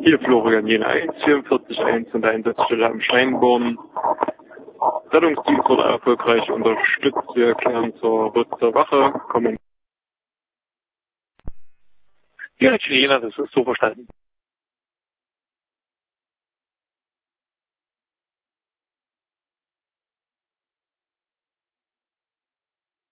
Hier Florian Jena 144.1 an der Einsatzstelle am Steinborn. Rettungsdienst wurde erfolgreich unterstützt. Wir kehren zur Wache. Kommen. Ja, Jena, das ist so verstanden.